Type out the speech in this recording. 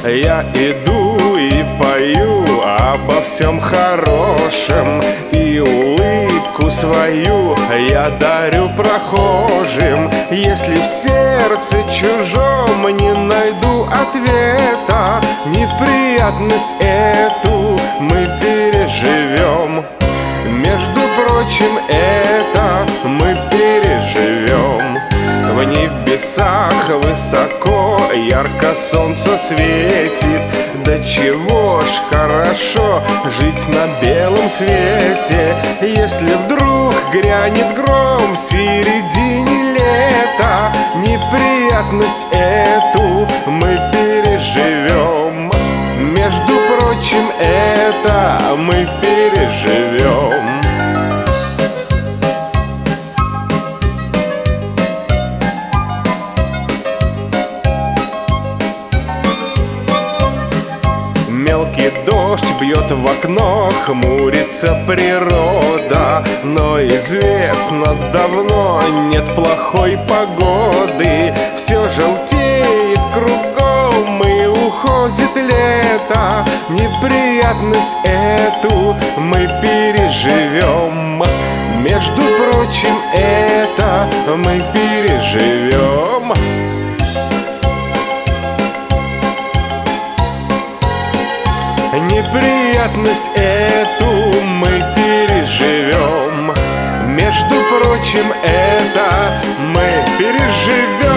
Я иду и пою обо всем хорошем, и улыбку свою я дарю прохожим. Если в сердце чужом не найду ответа, неприятность эту мы переживем. Между прочим, это мы переживем. В небесах высоко ярко солнце светит. Да чего ж хорошо жить на белом свете. Если вдруг грянет гром в середине лета, неприятность эту мы переживем. Между прочим, это мы переживем. Мелкий дождь бьет в окно, хмурится природа, но известно давно, нет плохой погоды. Все желтеет кругом и уходит лето. Неприятность эту мы переживем. Между прочим, это мы переживем. Неприятность эту мы переживем. Между прочим, это мы переживем.